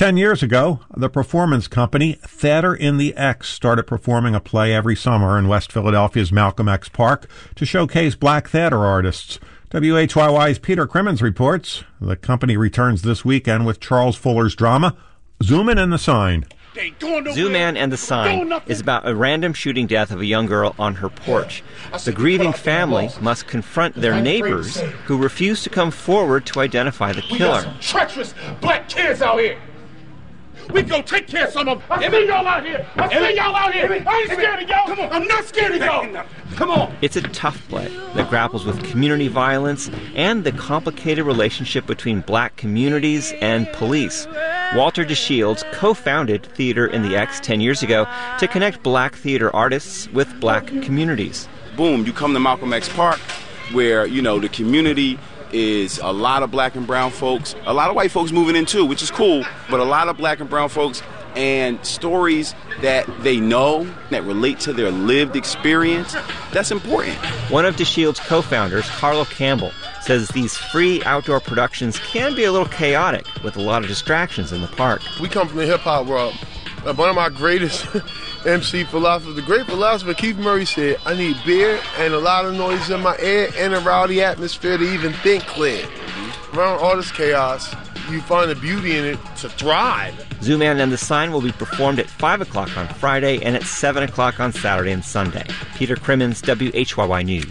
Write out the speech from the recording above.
10 years ago, the performance company Theater in the X started performing a play every summer in West Philadelphia's Malcolm X Park to showcase black theater artists. WHYY's Peter Crimmins reports the company returns this weekend with Charles Fuller's drama, Zoomin' and the Sign. Zooman and the Sign is about a random shooting death of a young girl on her porch. The grieving family must confront their neighbors who refuse to come forward to identify the killer. We got some treacherous black kids out here. We gonna take care of some of them. I see y'all out here. I ain't scared of y'all. Come on. I'm not scared of y'all. Come on. It's a tough play that grapples with community violence and the complicated relationship between black communities and police. Walter DeShields co-founded Theater in the X 10 years ago to connect black theater artists with black communities. Boom, you come to Malcolm X Park where, the community is a lot of black and brown folks, a lot of white folks moving in too, which is cool, but a lot of black and brown folks and stories that they know that relate to their lived experience. That's important. One of DeShields' co-founders, Harlow Campbell, says these free outdoor productions can be a little chaotic with a lot of distractions in the park. We come from the hip-hop world. One of my greatest MC philosophers, the great philosopher Keith Murray said, I need beer and a lot of noise in my ear and a rowdy atmosphere to even think clear. Around all this chaos, you find the beauty in it to thrive. Zooman and the Sign will be performed at 5 o'clock on Friday and at 7 o'clock on Saturday and Sunday. Peter Crimmins, WHYY News.